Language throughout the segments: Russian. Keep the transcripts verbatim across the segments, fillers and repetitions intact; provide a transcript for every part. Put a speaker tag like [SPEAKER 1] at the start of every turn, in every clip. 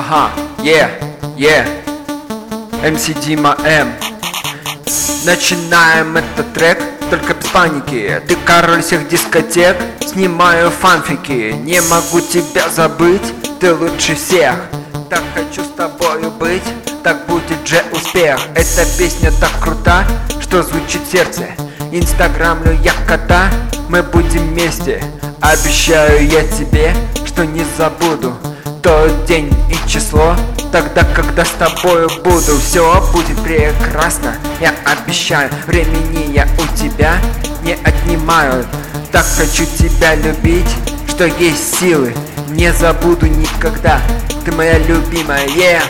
[SPEAKER 1] Ага, е, е, эм си Дима М. Начинаем этот трек, только без паники. Ты король всех дискотек, снимаю фанфики. Не могу тебя забыть, ты лучше всех. Так хочу с тобою быть, так будет же успех. Эта песня так крута, что звучит в сердце. Инстаграмлю я кота, мы будем вместе. Обещаю я тебе, что не забуду тот день и число, тогда, когда с тобою буду. Все будет прекрасно, я обещаю. Времени я у тебя не отнимаю. Так хочу тебя любить, что есть силы. Не забуду никогда, ты моя любимая, yeah.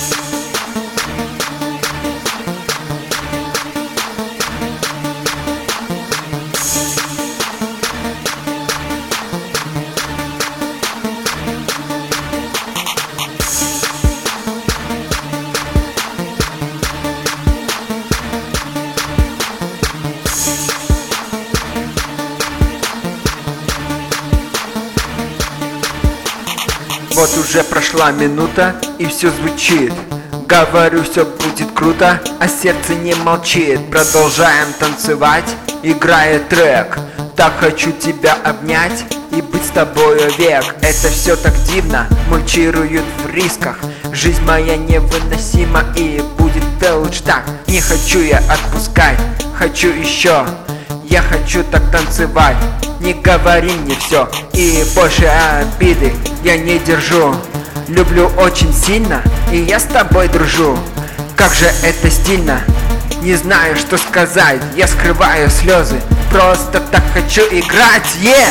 [SPEAKER 1] Вот уже прошла минута, и все звучит. Говорю, все будет круто, а сердце не молчит. Продолжаем танцевать, играя трек. Так хочу тебя обнять и быть с тобою век. Это все так дивно, мульчируют в рисках. Жизнь моя невыносима и будет лучше так. Не хочу я отпускать, хочу еще. Я хочу так танцевать, не говори мне все. И больше обиды я не держу. Люблю очень сильно, и я с тобой дружу. Как же это стильно, не знаю, что сказать. Я скрываю слезы, просто так хочу играть, yeah!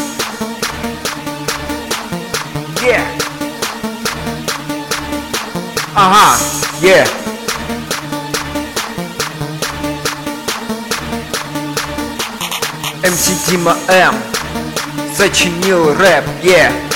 [SPEAKER 1] Yeah! Ага, yeah! эм си Дима М сочинил рэп, yeah.